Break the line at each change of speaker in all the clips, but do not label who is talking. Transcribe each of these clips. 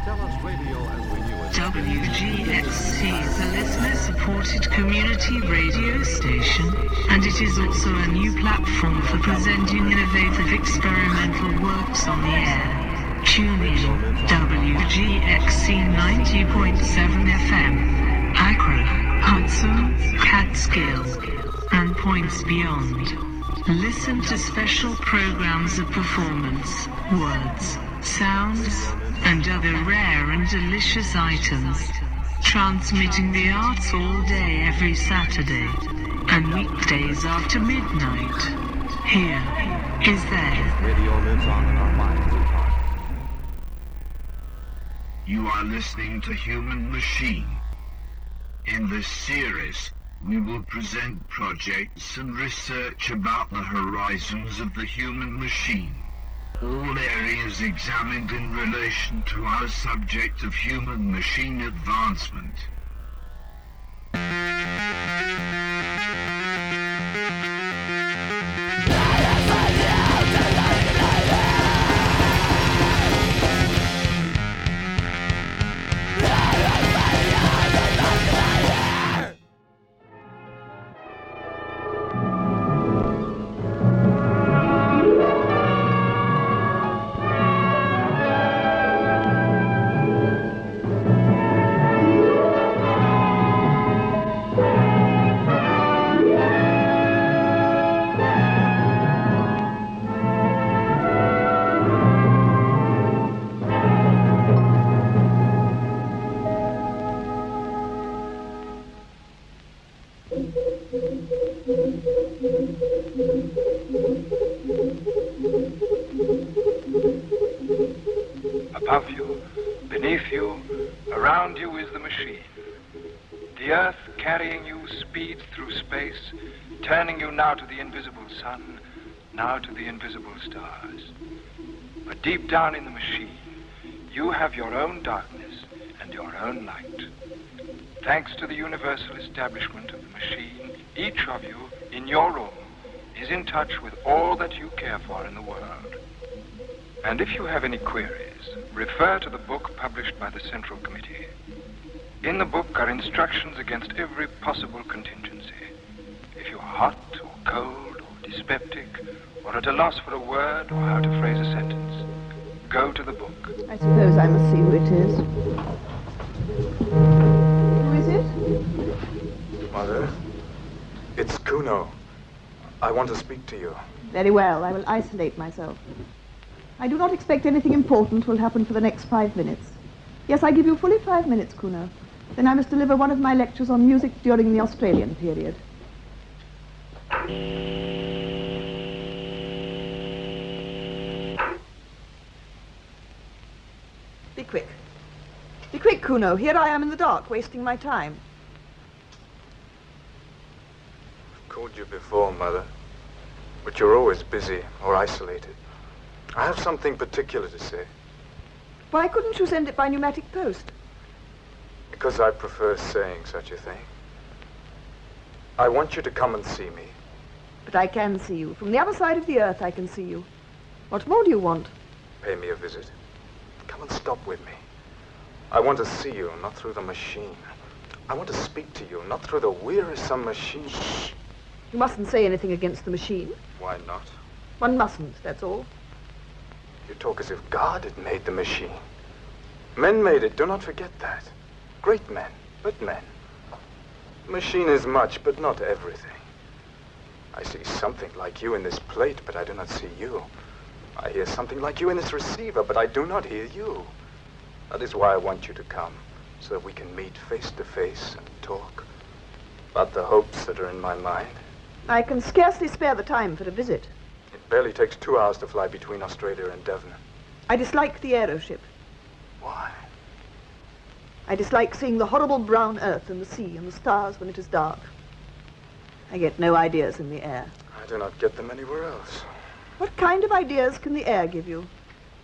Tell us radio as we knew it.
WGXC is a listener-supported community radio station, and it is also a new platform for presenting innovative experimental works on the air. Tune in WGXC 90.7 FM, Accra, Hudson, Catskill, and points beyond. Listen to special programs of performance, words, sounds, and other rare and delicious items. Transmitting the arts all day every Saturday, and weekdays after midnight. Here is there.
Radio lives on in our minds and hearts.
You are listening to Human Machine. In this series, we will present projects and research about the horizons of the human machine. All areas examined in relation to our subject of human-machine advancement.
Above you, beneath you, around you is the machine. The earth carrying you speeds through space, turning you now to the invisible sun, now to the invisible stars. But deep down in the machine, you have your own darkness and your own light. Thanks to the universal establishment of the machine, each of you, in your room, is in touch with all that you care for in the world. And if you have any queries, refer to the book published by the Central Committee. In the book are instructions against every possible contingency. If you are hot or cold or dyspeptic, or at a loss for a word or how to phrase a sentence, go to the book.
I suppose I must see who it is. Who is it?
Mother, it's Kuno. I want to speak to you.
Very well, I will isolate myself. I do not expect anything important will happen for the next 5 minutes. Yes, I give you fully 5 minutes, Kuno. Then I must deliver one of my lectures on music during the Australian period. Be quick. Be quick, Kuno. Here I am in the dark, wasting my time.
I've called you before, Mother, but you're always busy or isolated. I have something particular to say.
Why couldn't you send it by pneumatic post?
Because I prefer saying such a thing. I want you to come and see me.
But I can see you. From the other side of the earth, I can see you. What more do you want?
Pay me a visit. Come and stop with me. I want to see you, not through the machine. I want to speak to you, not through the wearisome machine.
Shh. You mustn't say anything against the machine.
Why not?
One mustn't, that's all.
You talk as if God had made the machine. Men made it, do not forget that. Great men, but men. The machine is much, but not everything. I see something like you in this plate, but I do not see you. I hear something like you in this receiver, but I do not hear you. That is why I want you to come, so that we can meet face to face and talk about the hopes that are in my mind.
I can scarcely spare the time for a visit.
It barely takes 2 hours to fly between Australia and Devon.
I dislike the aeroship.
Why?
I dislike seeing the horrible brown earth and the sea and the stars when it is dark. I get no ideas in the air.
I do not get them anywhere else.
What kind of ideas can the air give you?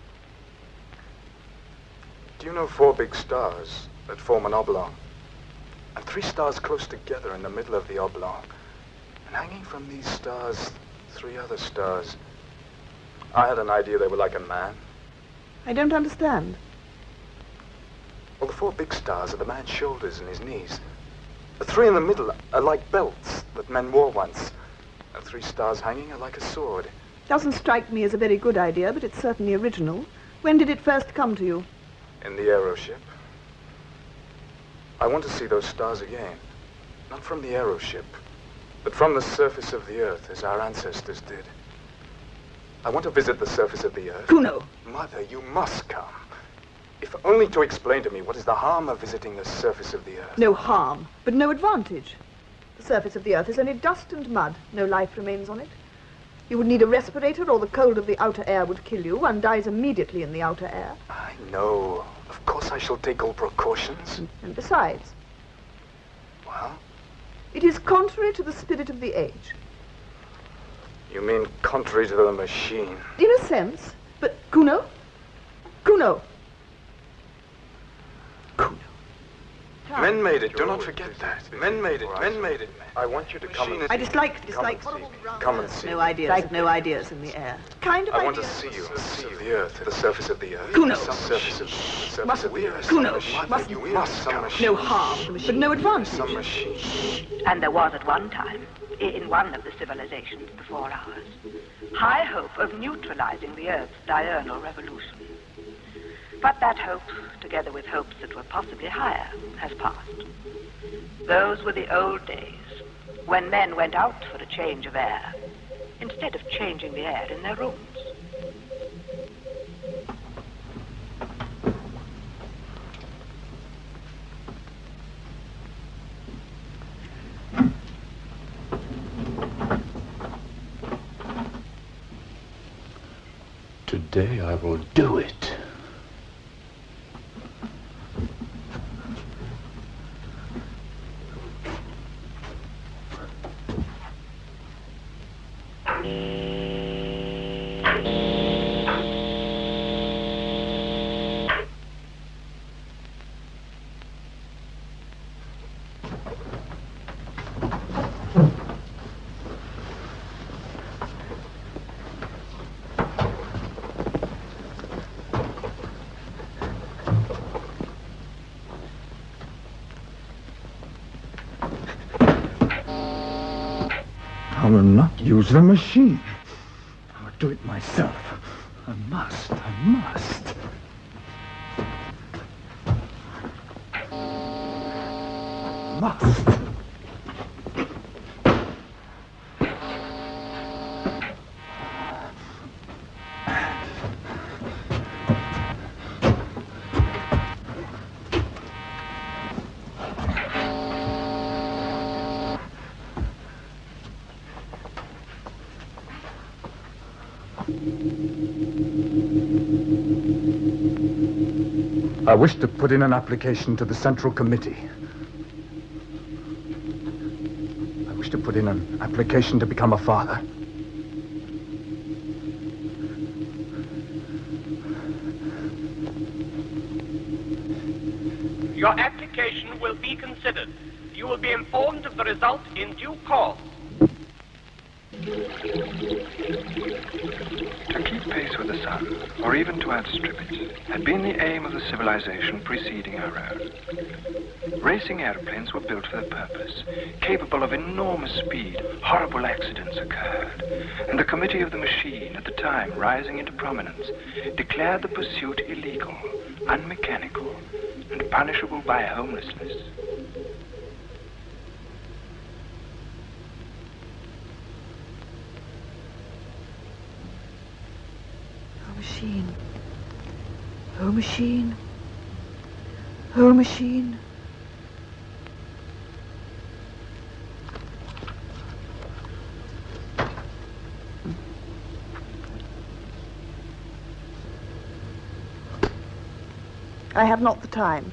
Do you know 4 big stars that form an oblong? And 3 stars close together in the middle of the oblong. And hanging from these stars, 3 other stars. I had an idea they were like a man.
I don't understand.
Well, the 4 big stars are the man's shoulders and his knees. The 3 in the middle are like belts that men wore once. The 3 stars hanging are like a sword.
Doesn't strike me as a very good idea, but it's certainly original. When did it first come to you?
In the aeroship. I want to see those stars again. Not from the aeroship, but from the surface of the Earth, as our ancestors did. I want to visit the surface of the Earth.
Kuno!
Mother, you must come. If only to explain to me what is the harm of visiting the surface of the Earth.
No harm, but no advantage. The surface of the Earth is only dust and mud. No life remains on it. You would need a respirator, or the cold of the outer air would kill you. One dies immediately in the outer air.
I know. Of course I shall take all precautions.
And besides,
Well,
it is contrary to the spirit of the age.
you mean contrary to the machine.
In a sense, but Kuno? Kuno! Kuno.
Men made it. Do not forget that. Men made it. Men made it. I want you to come and
I dislike.
Come and see.
No ideas in the air. Kind of
I want to
ideas.
see you. See the Earth. The surface of the Earth.
Kuno.
Some surface of the Earth.
Kuno.
Must you must come.
No harm, but no advantage.
Some machine.
And there was at one time, in one of the civilizations before ours, high hope of neutralizing the Earth's diurnal revolution. But that hope, together with hopes that were possibly higher, has passed. Those were the old days, when men went out for a change of air, instead of changing the air in their rooms.
Today I will do it.
I will not use the machine. I will do it myself. I must. I wish to put in an application to the Central Committee. I wish to put in an application to become a father.
Your application will be considered. You will be informed of the result in due course.
To keep pace with the sun, or even to outstrip it, had been the aim of the civilization preceding our own. Racing airplanes were built for the purpose. Capable of enormous speed, horrible accidents occurred, and the Committee of the Machine, at the time rising into prominence, declared the pursuit illegal, unmechanical, and punishable by homelessness.
Machine. Oh, machine. Oh, machine. I have not the time.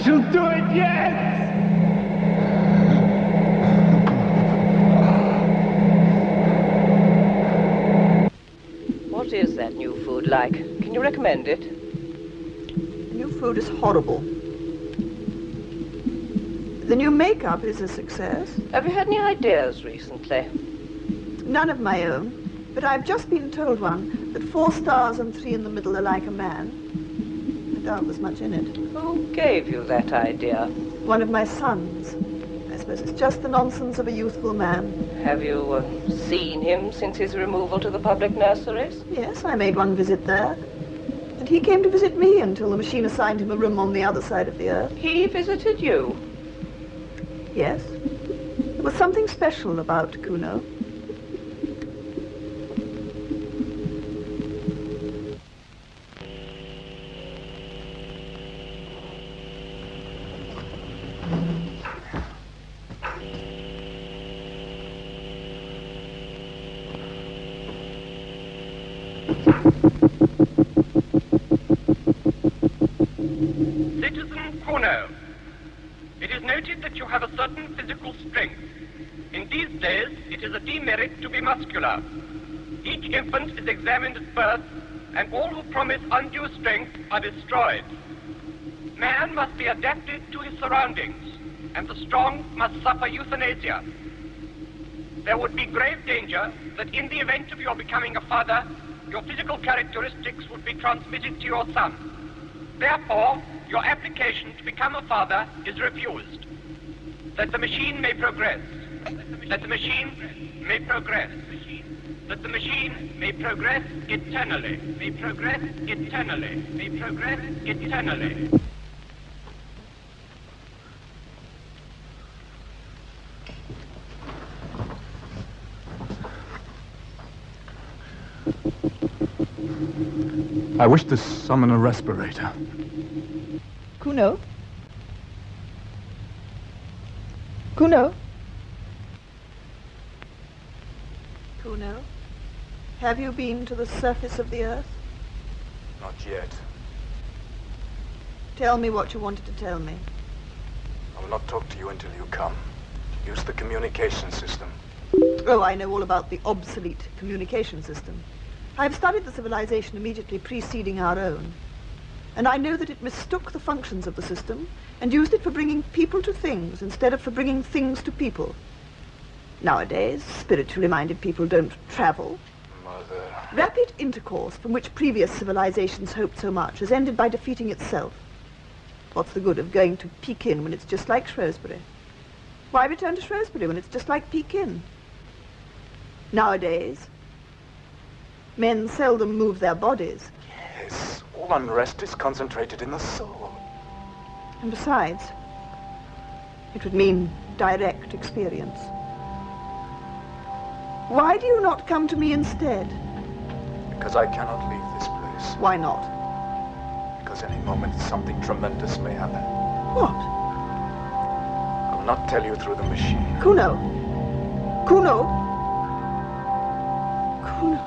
shall do it yet!
What is that new food like? Can you recommend it?
The new food is horrible. The new makeup is a success.
Have you had any ideas recently?
None of my own. But I've just been told one, that 4 stars and 3 in the middle are like a man. I doubt there's much in it.
Who gave you that idea?
One of my sons. I suppose it's just the nonsense of a youthful man.
Have you seen him since his removal to the public nurseries?
Yes, I made one visit there. And he came to visit me until the machine assigned him a room on the other side of the earth.
He visited you?
Yes. There was something special about Kuno.
Citizen Kuno, it is noted that you have a certain physical strength. In these days, it is a demerit to be muscular. Each infant is examined at birth, and all who promise undue strength are destroyed. Man must be adapted to his surroundings, and the strong must suffer euthanasia. There would be grave danger that in the event of your becoming a father, your physical characteristics would be transmitted to your son. Therefore, your application to become a father is refused. That the machine may progress. That the machine may progress. That the machine may progress eternally. May progress eternally. May progress eternally.
I wish to summon a respirator.
Kuno? Kuno? Kuno? Have you been to the surface of the earth?
Not yet.
Tell me what you wanted to tell me.
I will not talk to you until you come. Use the communication system.
Oh, I know all about the obsolete communication system. I've studied the civilization immediately preceding our own. And I know that it mistook the functions of the system and used it for bringing people to things instead of for bringing things to people. Nowadays, spiritually minded people don't travel.
Mother.
Rapid intercourse, from which previous civilizations hoped so much, has ended by defeating itself. What's the good of going to Pekin when it's just like Shrewsbury? Why return to Shrewsbury when it's just like Pekin? Nowadays, men seldom move their bodies.
Yes, all unrest is concentrated in the soul.
And besides, it would mean direct experience. Why do you not come to me instead?
Because I cannot leave this place.
Why not?
Because any moment something tremendous may happen.
What?
I will not tell you through the machine.
Kuno! Kuno! Kuno!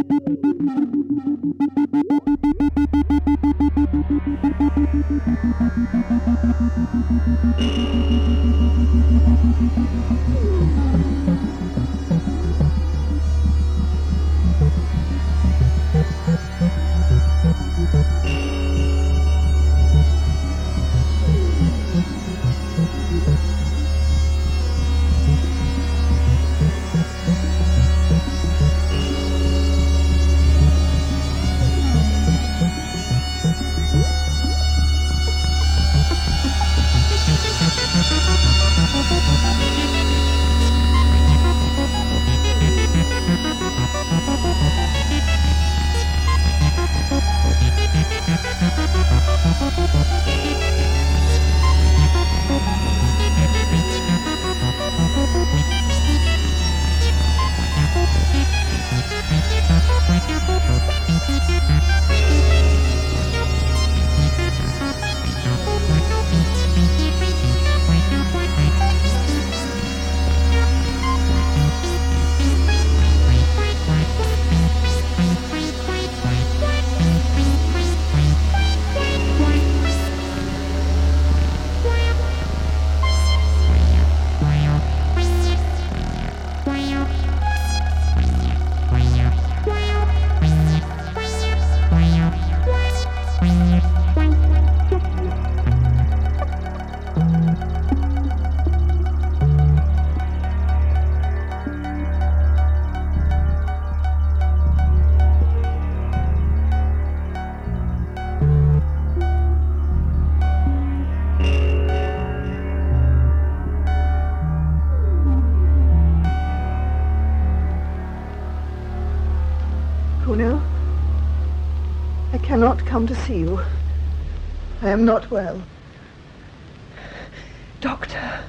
Kuno, I cannot come to see you. I am not well. Doctor.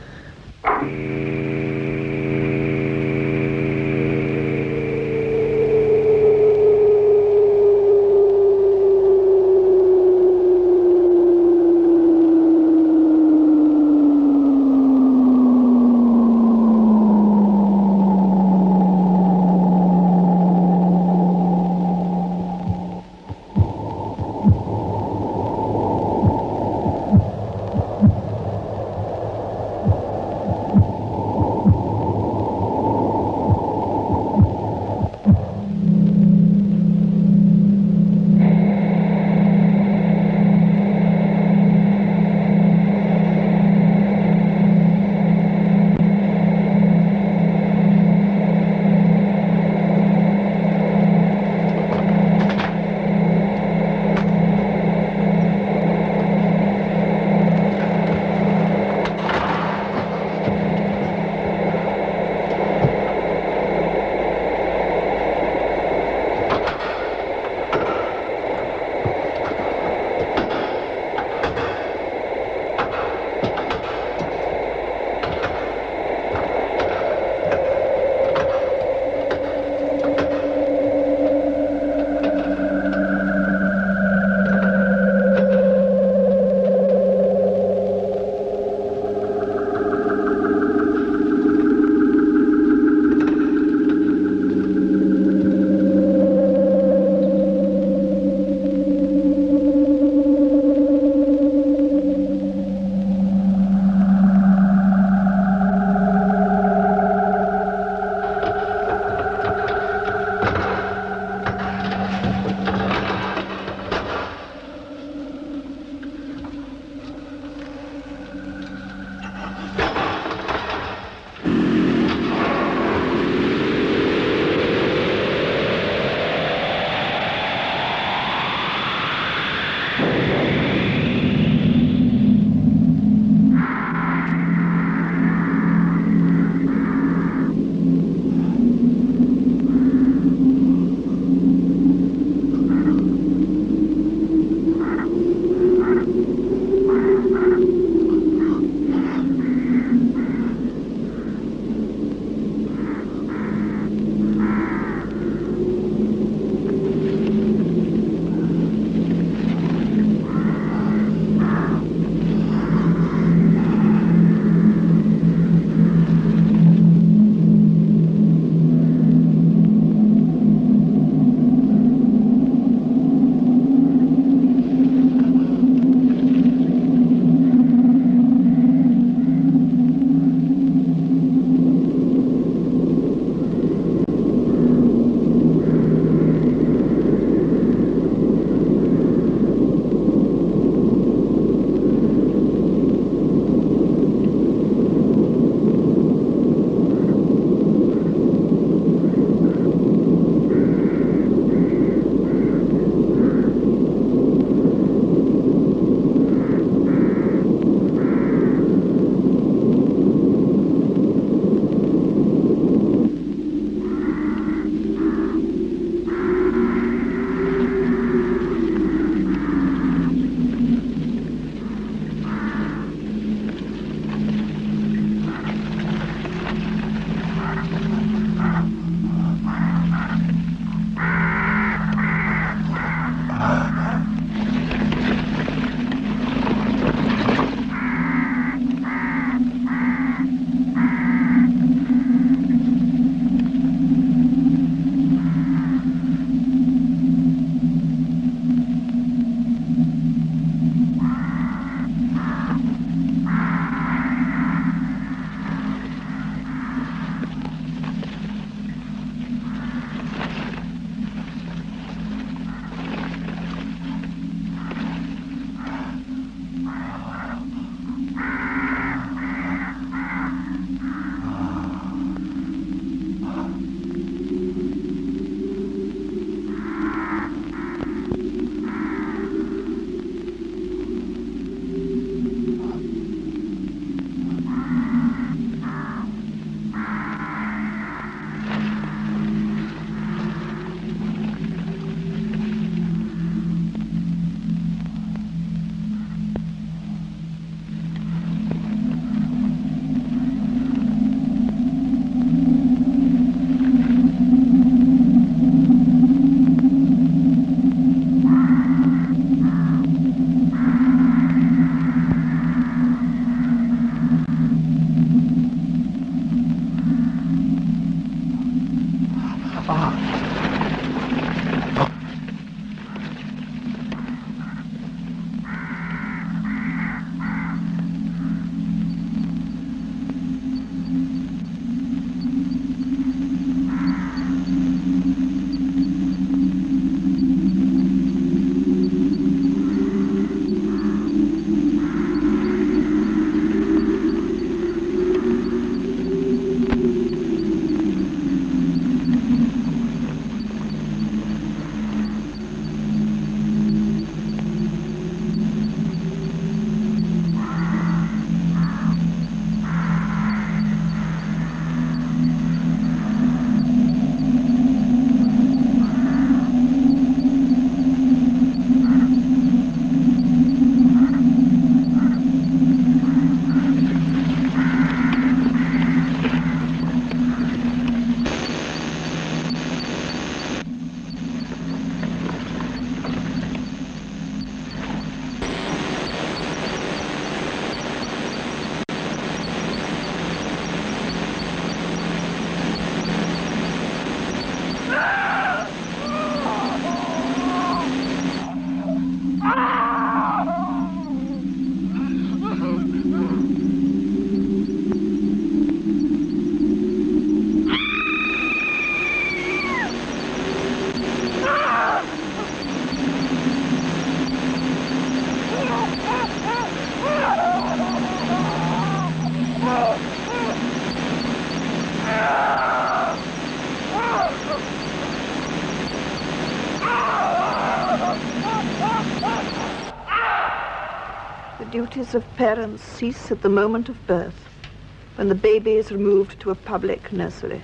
The duties of parents cease at the moment of birth, when the baby is removed to a public nursery.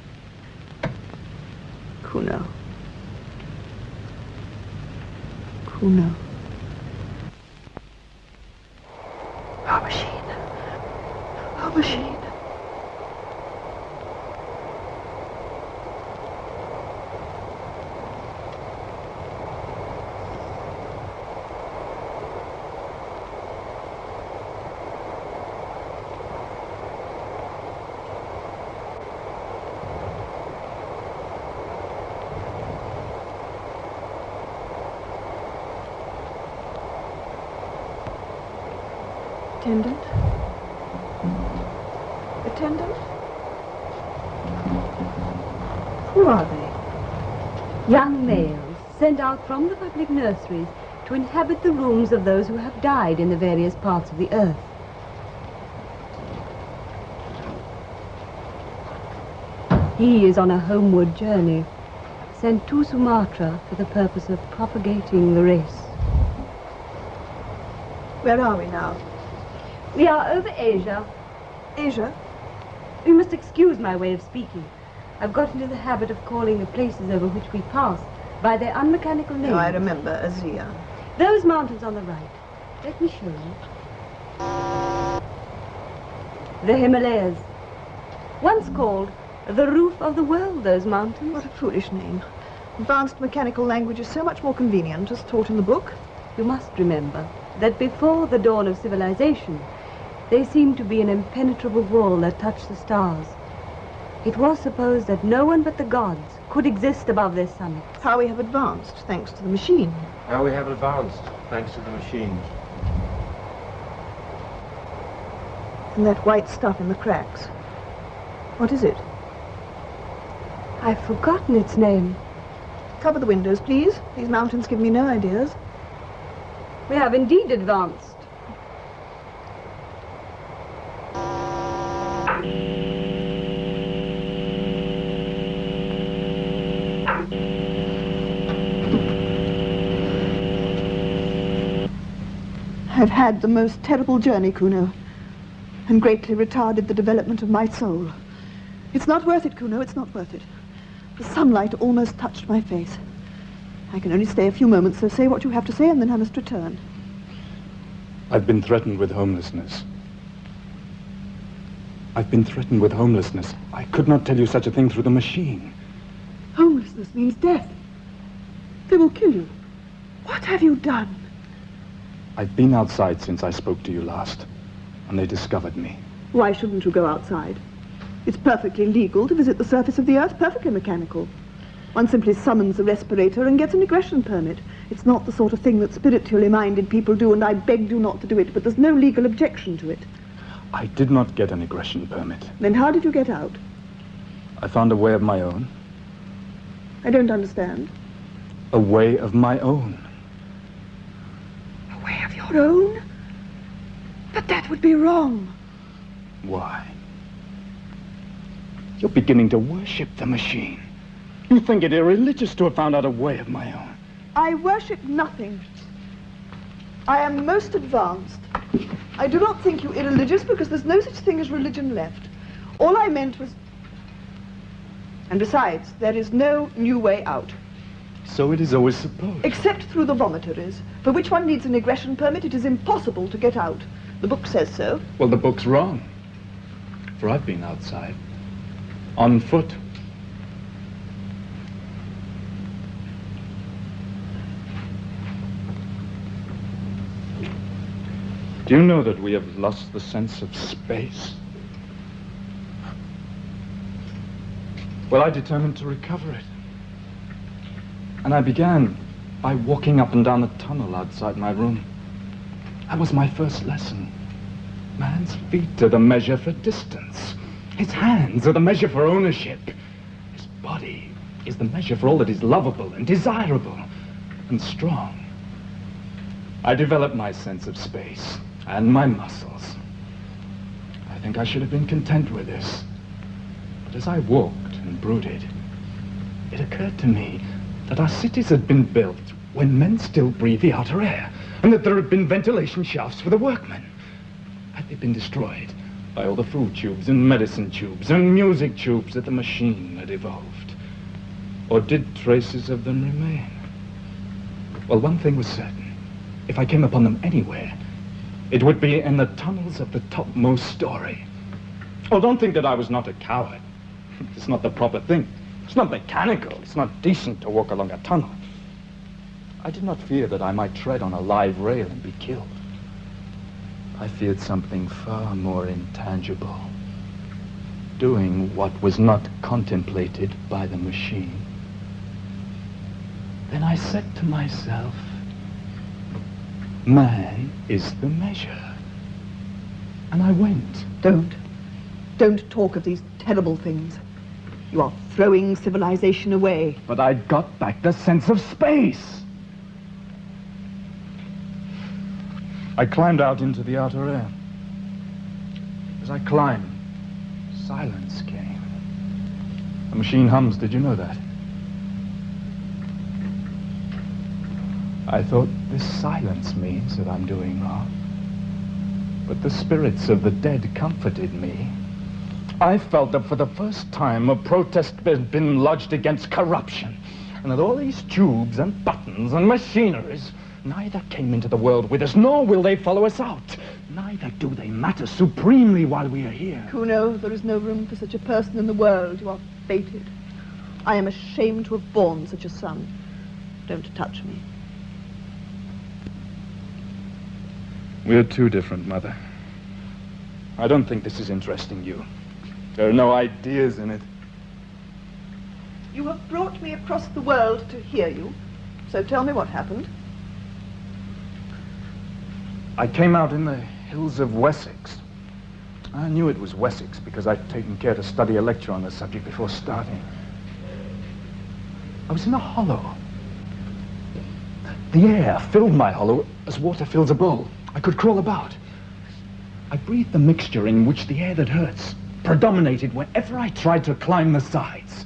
Kuno. Kuno. Our machine. Our machine. Attendant? Attendant?
Who are they? Young males sent out from the public nurseries to inhabit the rooms of those who have died in the various parts of the earth. He is on a homeward journey, sent to Sumatra for the purpose of propagating the race.
Where are we now?
We are over Asia.
Asia?
You must excuse my way of speaking. I've got into the habit of calling the places over which we pass by their unmechanical names.
Oh, I remember, Azia.
Those mountains on the right. Let me show you. The Himalayas. Once called the roof of the world, those mountains.
What a foolish name. Advanced mechanical language is so much more convenient as taught in the book.
You must remember that before the dawn of civilization, they seemed to be an impenetrable wall that touched the stars. It was supposed that no one but the gods could exist above their summits.
How we have advanced, thanks to the machine.
How we have advanced, thanks to the machine.
And that white stuff in the cracks. What is it?
I've forgotten its name.
Cover the windows, please. These mountains give me no ideas.
We have indeed advanced.
I've had the most terrible journey, Kuno, and greatly retarded the development of my soul. It's not worth it, Kuno, it's not worth it. The sunlight almost touched my face. I can only stay a few moments, so say what you have to say, and then I must return.
I've been threatened with homelessness. I've been threatened with homelessness. I could not tell you such a thing through the machine.
Homelessness means death. They will kill you. What have you done?
I've been outside since I spoke to you last, and they discovered me.
Why shouldn't you go outside? It's perfectly legal to visit the surface of the earth, perfectly mechanical. One simply summons a respirator and gets an egression permit. It's not the sort of thing that spiritually minded people do, and I begged you not to do it, but there's no legal objection to it.
I did not get an egression permit.
Then how did you get out?
I found a way of my own.
I don't understand.
A way of my own.
A way of your own? But that would be wrong.
Why? You're beginning to worship the machine. You think it irreligious to have found out a way of my own.
I worship nothing. I am most advanced. I do not think you irreligious because there's no such thing as religion left. All I meant was... And besides, there is no new way out.
So it is always supposed.
Except through the vomitories, for which one needs an egression permit. It is impossible to get out. The book says so.
Well, the book's wrong. For I've been outside. On foot. Do you know that we have lost the sense of space? Well, I determined to recover it. And I began by walking up and down the tunnel outside my room. That was my first lesson. Man's feet are the measure for distance. His hands are the measure for ownership. His body is the measure for all that is lovable and desirable and strong. I developed my sense of space and my muscles. I think I should have been content with this. But as I walked and brooded, it occurred to me that our cities had been built when men still breathed the outer air, and that there had been ventilation shafts for the workmen. Had they been destroyed by all the food tubes and medicine tubes and music tubes that the machine had evolved? Or did traces of them remain? Well, one thing was certain. If I came upon them anywhere, it would be in the tunnels of the topmost story. Oh, don't think that I was not a coward. It's not the proper thing. It's not mechanical. It's not decent to walk along a tunnel. I did not fear that I might tread on a live rail and be killed. I feared something far more intangible. Doing what was not contemplated by the machine. Then I said to myself, man is the measure. And I went.
Don't talk of these terrible things. You are throwing civilization away.
But I got back the sense of space. I climbed out into the outer air. As I climbed, silence came. The machine hums, did you know that? I thought, this silence means that I'm doing wrong. But the spirits of the dead comforted me. I felt that for the first time a protest had been lodged against corruption, and that all these tubes and buttons and machineries neither came into the world with us, nor will they follow us out. Neither do they matter supremely while we are here.
Kuno, there is no room for such a person in the world. You are fated. I am ashamed to have borne such a son. Don't touch me.
We're too different, Mother. I don't think this is interesting you. There are no ideas in it.
You have brought me across the world to hear you, so tell me what happened.
I came out in the hills of Wessex. I knew it was Wessex because I'd taken care to study a lecture on the subject before starting. I was in a hollow. The air filled my hollow as water fills a bowl. I could crawl about. I breathed the mixture in which the air that hurts predominated whenever I tried to climb the sides.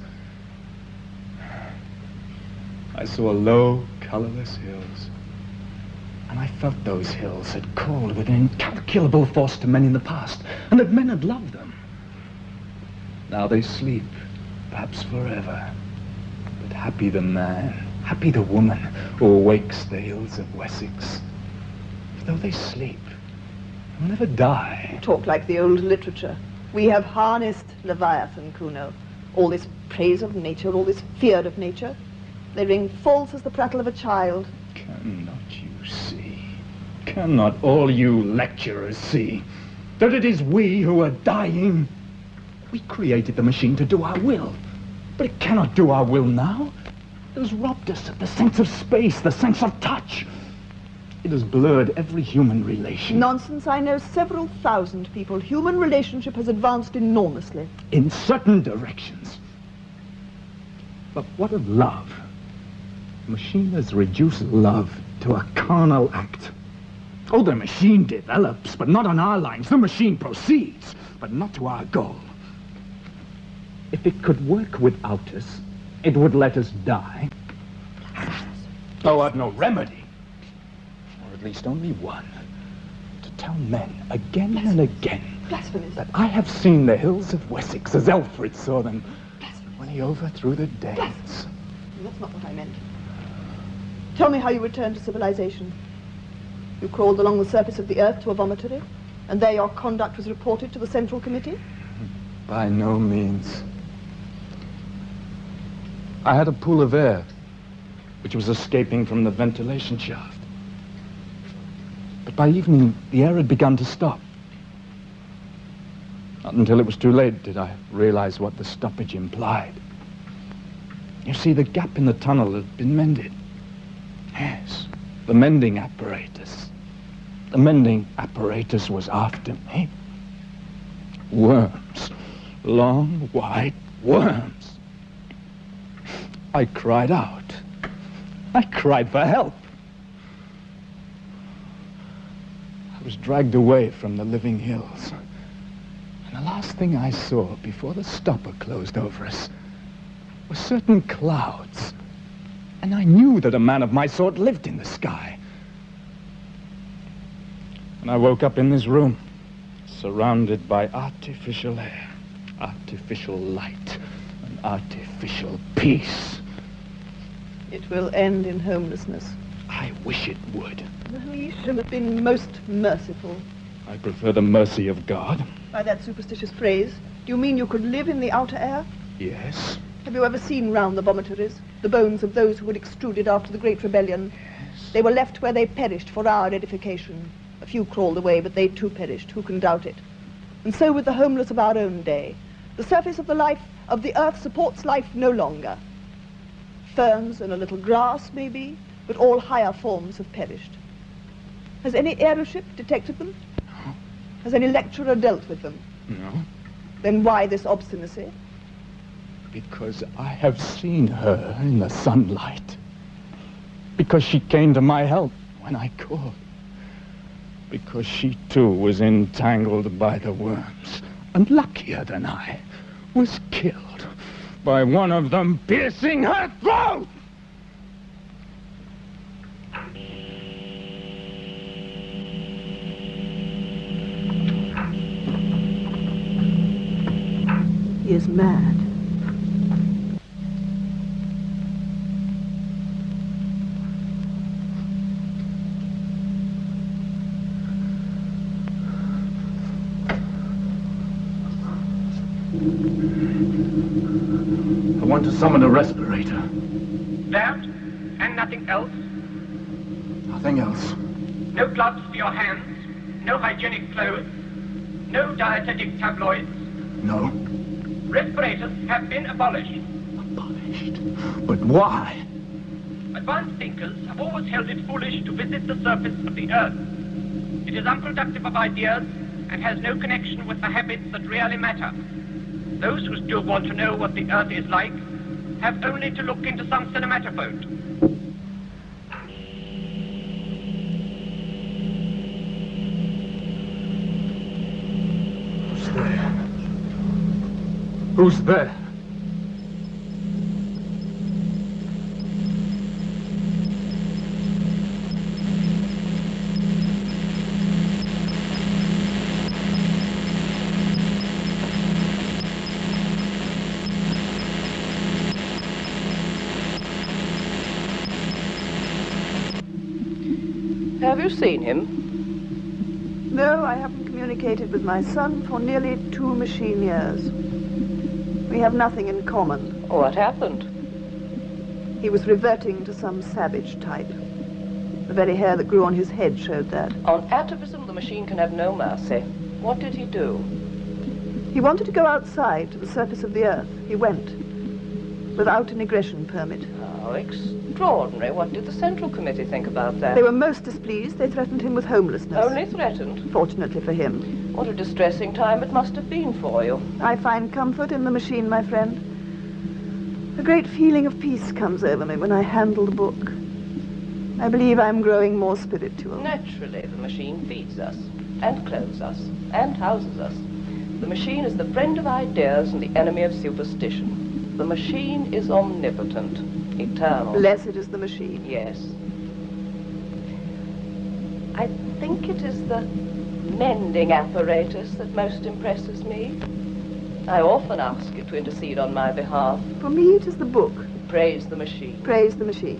I saw low, colorless hills, and I felt those hills had called with an incalculable force to men in the past, and that men had loved them. Now they sleep, perhaps forever, but happy the man, happy the woman who awakes the hills of Wessex. For though they sleep, they'll never die.
You talk like the old literature. We have harnessed Leviathan, Kuno. All this praise of nature, all this fear of nature. They ring false as the prattle of a child.
Cannot you see? Cannot all you lecturers see that it is we who are dying? We created the machine to do our will, but it cannot do our will now. It has robbed us of the sense of space, the sense of touch. It has blurred every human relation.
Nonsense. I know several thousand people. Human relationship has advanced enormously.
In certain directions. But what of love? The machine has reduced love to a carnal act. Oh, the machine develops, but not on our lines. The machine proceeds, but not to our goal. If it could work without us, it would let us die. Oh, I've no remedy. At least only one, to tell men again and again that I have seen the hills of Wessex as Alfred saw them when he overthrew the Danes.
That's not what I meant. Tell me how you returned to civilization. You crawled along the surface of the earth to a vomitory, and there your conduct was reported to the Central Committee?
By no means. I had a pool of air, which was escaping from the ventilation shaft. But by evening, the air had begun to stop. Not until it was too late did I realize what the stoppage implied. You see, the gap in the tunnel had been mended. Yes, the mending apparatus. The mending apparatus was after me. Worms. Long, white worms. I cried out. I cried for help. I was dragged away from the living hills. And the last thing I saw before the stopper closed over us were certain clouds. And I knew that a man of my sort lived in the sky. And I woke up in this room, surrounded by artificial air, artificial light, and artificial peace.
It will end in homelessness.
I wish it would.
He should have been most merciful.
I prefer the mercy of God.
By that superstitious phrase, do you mean you could live in the outer air?
Yes.
Have you ever seen round the vomitories the bones of those who were extruded after the Great Rebellion?
Yes.
They were left where they perished for our edification. A few crawled away, but they too perished. Who can doubt it? And so with the homeless of our own day. The surface of the earth supports life no longer. Ferns and a little grass, maybe, but all higher forms have perished. Has any aeroship detected them?
No.
Has any lecturer dealt with them?
No.
Then why this obstinacy?
Because I have seen her in the sunlight. Because she came to my help when I called. Because she too was entangled by the worms, and luckier than I, was killed by one of them piercing her throat!
He is mad.
I want to summon a respirator.
That and nothing else?
Nothing else.
No gloves for your hands, no hygienic clothes, no dietetic tabloids.
No.
Respirators have been abolished.
Abolished? But why?
Advanced thinkers have always held it foolish to visit the surface of the earth. It is unproductive of ideas and has no connection with the habits that really matter. Those who still want to know what the earth is like have only to look into some cinematophote.
Who's there? Who's there?
Have you seen him?
No, I haven't communicated with my son for nearly 2 machine years. We have nothing in common.
What happened?
He was reverting to some savage type. The very hair that grew on his head showed that.
On atavism, the machine can have no mercy. What did he do?
He wanted to go outside to the surface of the earth. He went, without an egression permit.
How extraordinary. What did the Central Committee think about that?
They were most displeased. They threatened him with homelessness.
Only threatened?
Fortunately for him.
What a distressing time it must have been for you.
I find comfort in the machine, my friend. A great feeling of peace comes over me when I handle the book. I believe I'm growing more spiritual.
Naturally, the machine feeds us, and clothes us, and houses us. The machine is the friend of ideas and the enemy of superstition. The machine is omnipotent, eternal.
Blessed is the machine.
Yes. I think it is the mending apparatus that most impresses me. I often ask it to intercede on my behalf.
For me, it is the book.
Praise the machine.
Praise the machine.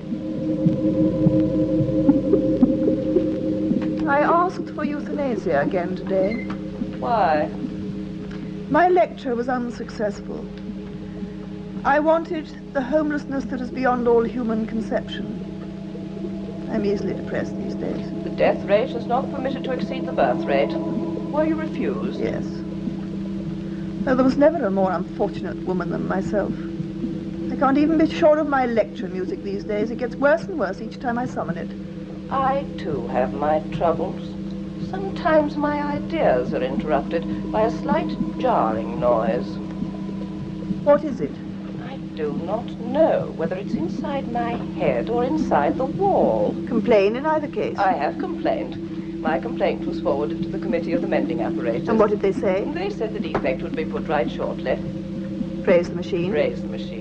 I asked for euthanasia again today.
Why?
My lecture was unsuccessful. I wanted the homelessness that is beyond all human conception. I'm easily depressed these days.
The death rate is not permitted to exceed the birth rate. Were you refused?
Yes. Though there was never a more unfortunate woman than myself. I can't even be sure of my lecture music these days. It gets worse and worse each time I summon it.
I, too, have my troubles. Sometimes my ideas are interrupted by a slight jarring noise.
What is it?
I do not know whether it's inside my head or inside the wall.
Complain in either case.
I have complained. My complaint was forwarded to the Committee of the Mending Apparatus.
And what did they say?
They said the defect would be put right shortly.
Praise the machine.
Praise the machine.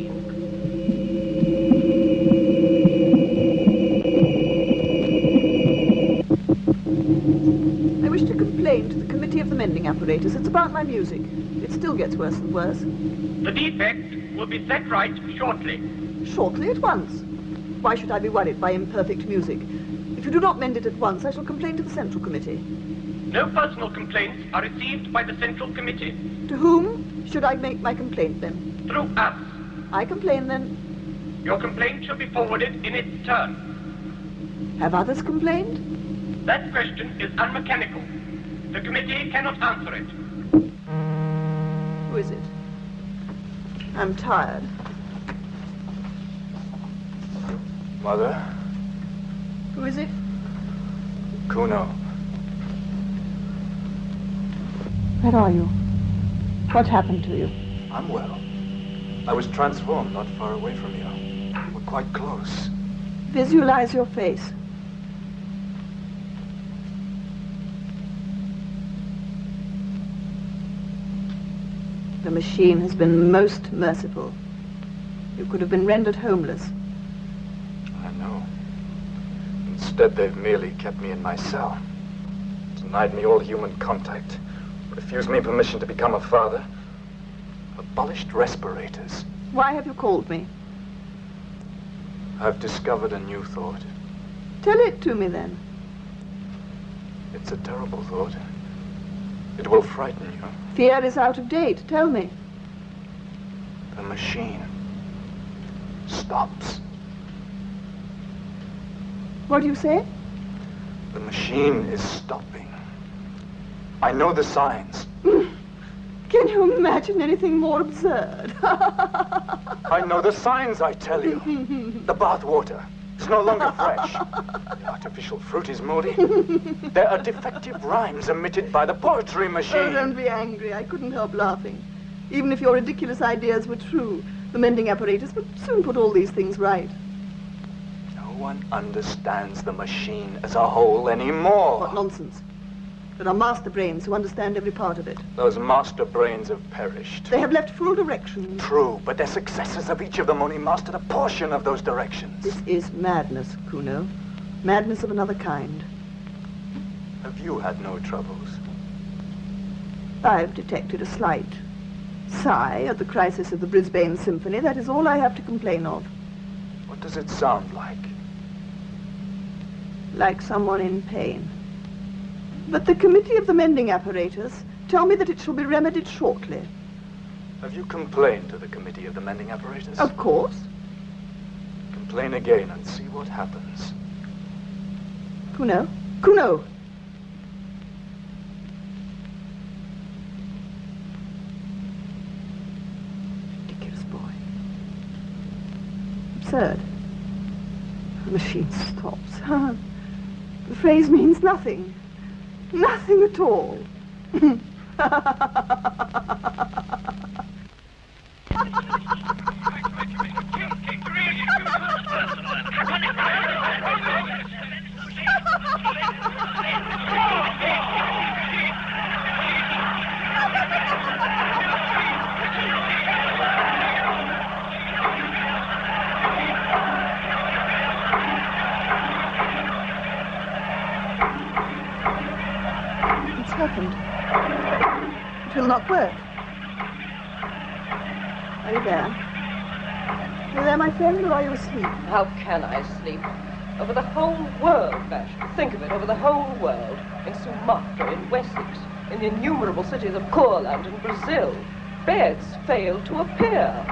I wish complained to the Committee of the Mending Apparatus. It's about my music. It still gets worse and worse.
The defect will be set right shortly.
Shortly, at once. Why should I be worried by imperfect music? If you do not mend it at once, I shall complain to the Central Committee.
No personal complaints are received by the Central Committee.
To whom should I make my complaint, then?
Through us.
I complain, then.
Your complaint shall be forwarded in its turn.
Have others complained?
That question is unmechanical. The committee cannot answer it.
Who is it? I'm tired.
Mother?
Who is it?
Kuno.
Where are you? What happened to you?
I'm well. I was transformed not far away from you. We're quite close.
Visualize your face. The machine has been most merciful. You could have been rendered homeless.
I know. Instead, they've merely kept me in my cell. Denied me all human contact. Refused me permission to become a father. Abolished respirators.
Why have you called me?
I've discovered a new thought.
Tell it to me, then.
It's a terrible thought. It will frighten you.
Fear is out of date. Tell me.
The machine stops.
What do you say?
The machine is stopping. I know the signs.
Can you imagine anything more absurd?
I know the signs, I tell you. The bath water is no longer fresh. The artificial fruit is moldy. There are defective rhymes emitted by the poetry machine.
Oh, don't be angry. I couldn't help laughing. Even if your ridiculous ideas were true, the mending apparatus would soon put all these things right.
No one understands the machine as a whole anymore.
What nonsense. There are master brains who understand every part of it.
Those master brains have perished.
They have left full directions.
True, but their successors have each of them only mastered a portion of those directions.
This is madness, Kuno. Madness of another kind.
Have you had no troubles?
I've detected a slight sigh at the crisis of the Brisbane Symphony. That is all I have to complain of.
What does it sound like?
Like someone in pain. But the Committee of the Mending Apparatus tell me that it shall be remedied shortly.
Have you complained to the Committee of the Mending Apparatus?
Of course.
Complain again and see what happens.
Kuno? Kuno! Ridiculous boy. Absurd. The machine stops. The phrase means nothing. Nothing at all. Happened. It will not work. Are you there? Are you there, my friend, or are you asleep?
How can I sleep? Over the whole world, Bash. Think of it, over the whole world. In Sumatra, in Wessex, in the innumerable cities of Courland and Brazil, beds fail to appear.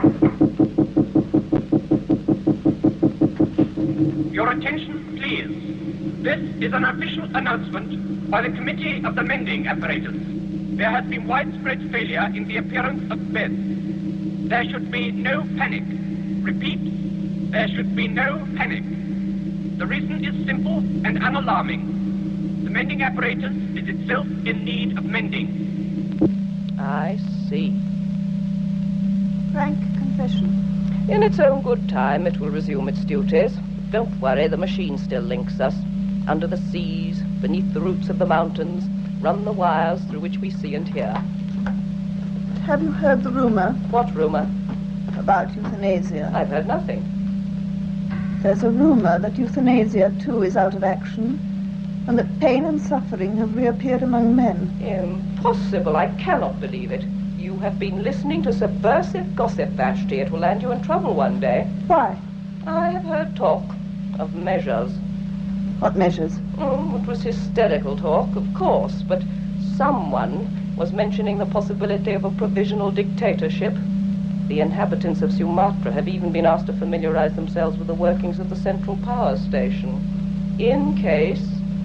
Your attention, please. This is an official announcement by the Committee of the Mending Apparatus. There has been widespread failure in the appearance of beds. There should be no panic. Repeat, there should be no panic. The reason is simple and unalarming. The mending apparatus is itself in need of mending.
I see.
Frank confession.
In its own good time, it will resume its duties. Don't worry, the machine still links us. Under the seas, beneath the roots of the mountains, run the wires through which we see and hear.
Have you heard the rumor?
What rumor?
About euthanasia.
I've heard nothing.
There's a rumor that euthanasia, too, is out of action. and that pain and suffering have reappeared among men.
Impossible. I cannot believe it. You have been listening to subversive gossip, Vashti. It will land you in trouble one day.
Why?
I have heard talk of measures.
What measures?
It was hysterical talk, of course, but someone was mentioning the possibility of a provisional dictatorship. The inhabitants of Sumatra have even been asked to familiarize themselves with the workings of the central power station. In case...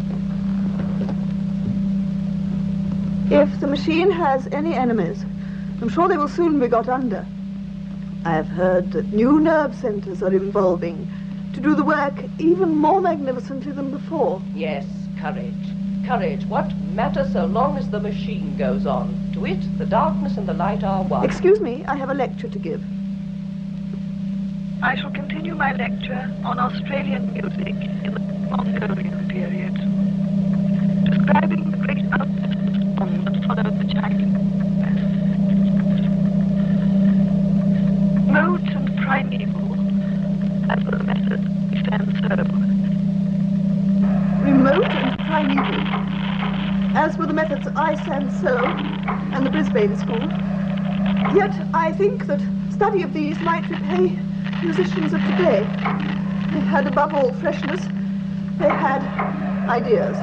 If the machine has any enemies, I'm sure they will soon be got under. I have heard that new nerve centers are evolving to do the work even more magnificently than before.
Yes, courage. Courage. What matter so long as the machine goes on? To it, the darkness and the light are one.
Excuse me, I have a lecture to give.
I shall continue my lecture on Australian music in the Mongolian period, describing the great outbursts that followed the Chinese West. Remote and primeval, as were the methods we stand so.
Remote and primeval, as were the methods I stand so and the Brisbane School. Yet I think that study of these might repay musicians of today. They had above all freshness. They had ideas.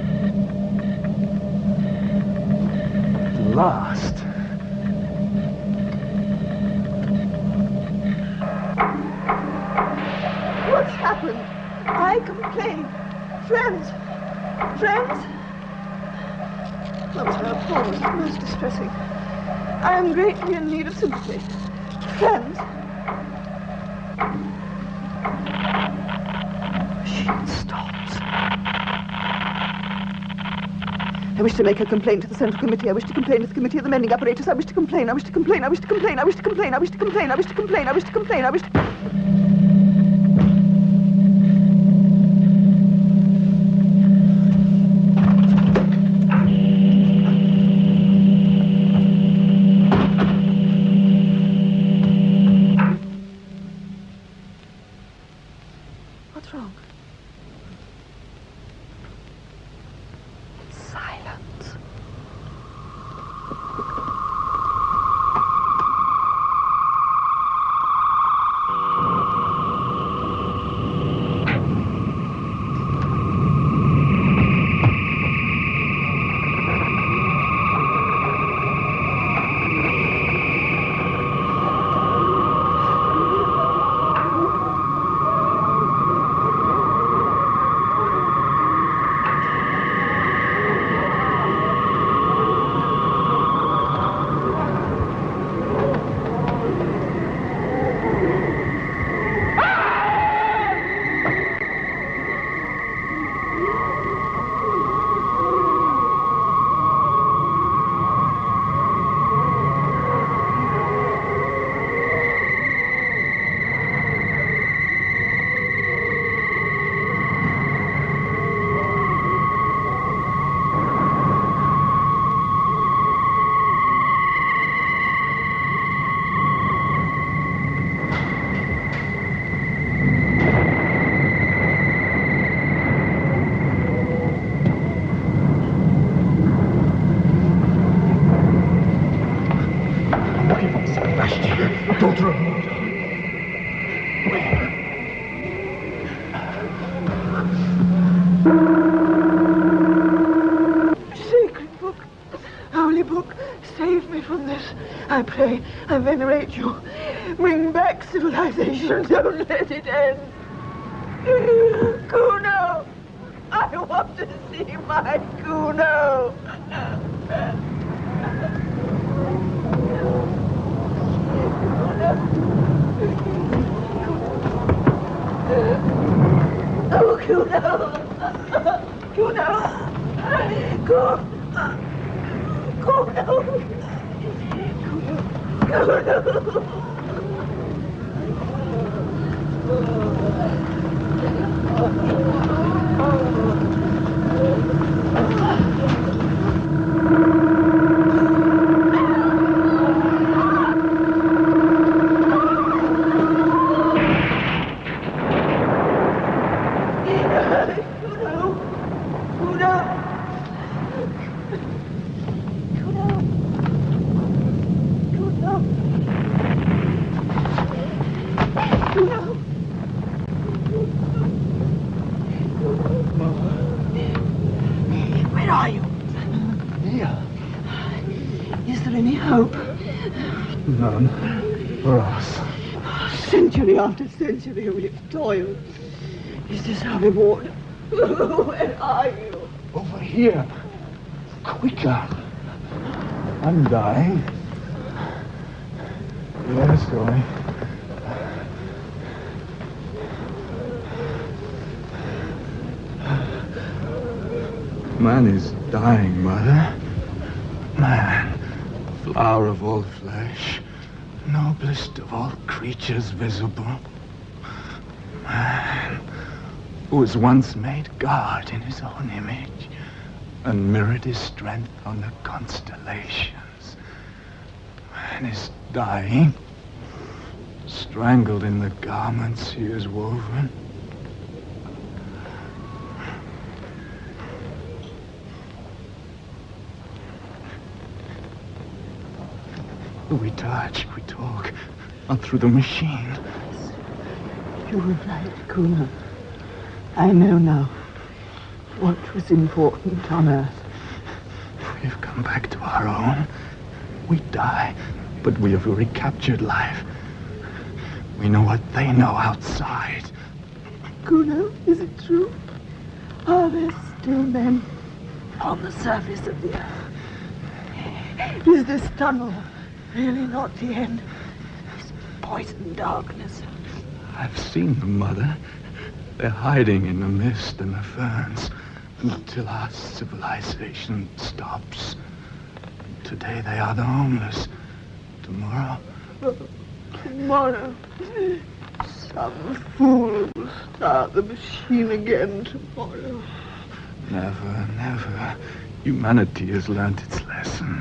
At last.
What's happened? I complain. Friends! Friends! That was her pause. Most distressing. I am greatly in need of sympathy. Friends! Machine stops. I wish to make a complaint to the Central Committee. I wish to complain to the Committee of the Mending Apparatus. I wish to complain. I wish to complain. I wish to complain. I wish to complain. I wish to complain. I wish to complain. I wish to complain. I wish to... What's wrong? Silence. Sacred book, holy book, save me from this. I pray, I venerate you. Bring back civilization, don't let it end. Kuno! I want to see my Kuno! Oh, Kuno! Kuno! any hope?
None for us.
Century after century we've toiled. Is this our reward? Where are you?
Over here. Quicker. I'm dying. Yes, going. Man is dying, Mother. Man, flower of all flesh, noblest of all creatures visible. Man, who was once made God in his own image and mirrored his strength on the constellations. Man is dying, strangled in the garments he has woven. We touch, we talk, not through the machine.
You were right, Kuna. I know now what was important on Earth.
We've come back to our own. We die, but we have recaptured life. We know what they know outside.
Kuna, is it true? Are there still men on the surface of the Earth? Is this tunnel really not the end? This poison darkness.
I've seen them, Mother. They're hiding in the mist and the ferns until our civilization stops. Today they are the homeless. Tomorrow...
Tomorrow, some fool will start the machine again tomorrow.
Never, never. Humanity has learnt its lesson.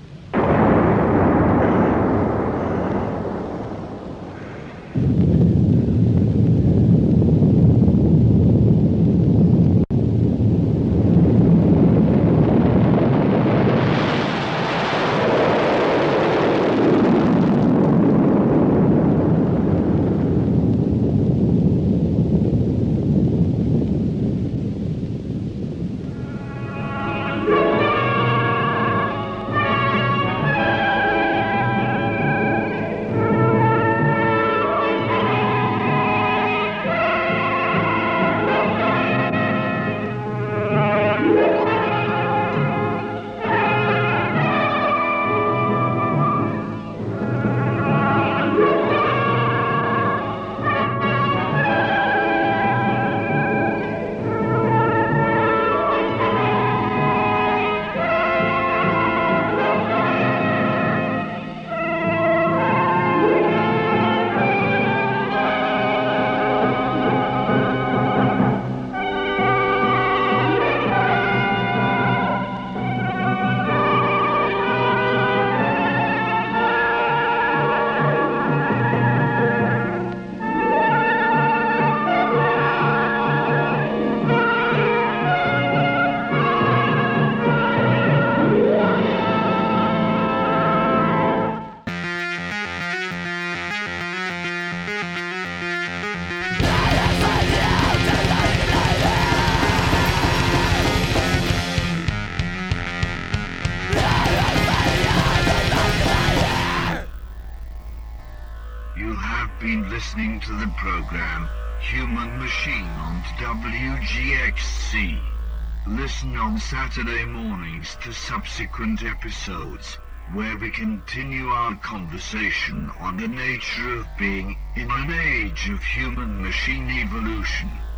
Listening to the program Human Machine on WGXC. Listen on Saturday mornings to subsequent episodes, where we continue our conversation on the nature of being in an age of human-machine evolution.